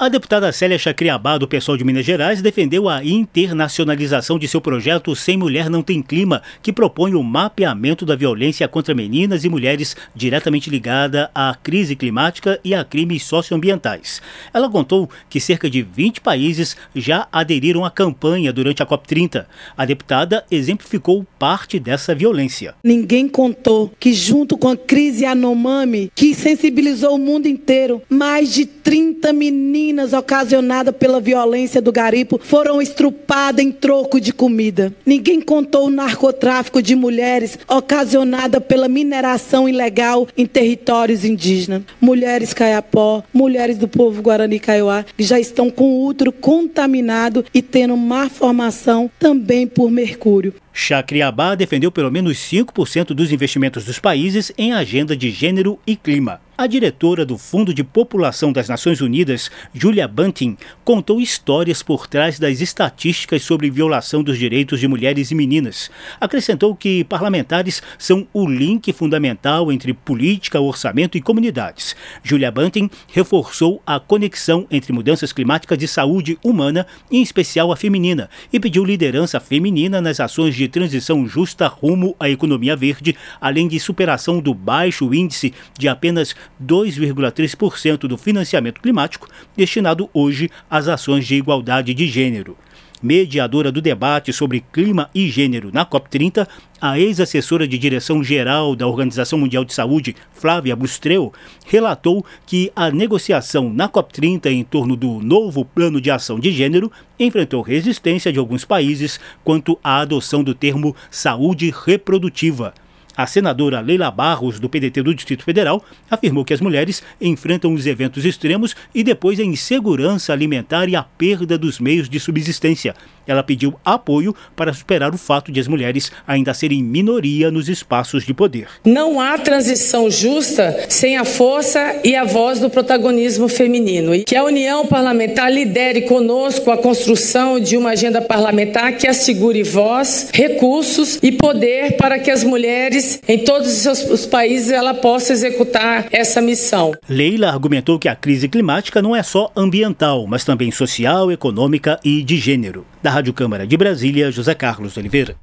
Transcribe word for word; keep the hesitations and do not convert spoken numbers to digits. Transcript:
A deputada Célia Chacriabá, do PSOL de Minas Gerais, defendeu a internacionalização de seu projeto Sem Mulher Não Tem Clima, que propõe o mapeamento da violência contra meninas e mulheres diretamente ligada à crise climática e a crimes socioambientais. Ela contou que cerca de vinte países já aderiram à campanha durante a COP trinta. A deputada exemplificou parte dessa violência. Ninguém contou que, junto com a crise Yanomami, que sensibilizou o mundo inteiro, mais de trinta meninas ocasionadas pela violência do garimpo foram estrupadas em troco de comida. Ninguém contou o narcotráfico de mulheres ocasionada pela mineração ilegal em territórios indígenas. Mulheres caiapó, mulheres do povo Guarani Kaiowá, que já estão com o útero contaminado e tendo má formação também por mercúrio. Chacriabá defendeu pelo menos cinco por cento dos investimentos dos países em agenda de gênero e clima. A diretora do Fundo de População das Nações Unidas, Julia Bunting, contou histórias por trás das estatísticas sobre violação dos direitos de mulheres e meninas. Acrescentou que parlamentares são o link fundamental entre política, orçamento e comunidades. Julia Bunting reforçou a conexão entre mudanças climáticas e saúde humana, em especial a feminina, e pediu liderança feminina nas ações de de transição justa rumo à economia verde, além de superação do baixo índice de apenas dois vírgula três por cento do financiamento climático destinado hoje às ações de igualdade de gênero. Mediadora do debate sobre clima e gênero na COP trinta, a ex-assessora de direção-geral da Organização Mundial de Saúde, Flávia Bustreu, relatou que a negociação na COP trinta em torno do novo plano de ação de gênero enfrentou resistência de alguns países quanto à adoção do termo saúde reprodutiva. A senadora Leila Barros, do P D T do Distrito Federal, afirmou que as mulheres enfrentam os eventos extremos e depois a insegurança alimentar e a perda dos meios de subsistência. Ela pediu apoio para superar o fato de as mulheres ainda serem minoria nos espaços de poder. Não há transição justa sem a força e a voz do protagonismo feminino. E que a União Parlamentar lidere conosco a construção de uma agenda parlamentar que assegure voz, recursos e poder para que as mulheres em todos os seus os países ela possa executar essa missão. Leila argumentou que a crise climática não é só ambiental, mas também social, econômica e de gênero. Da Rádio Câmara de Brasília, José Carlos Oliveira.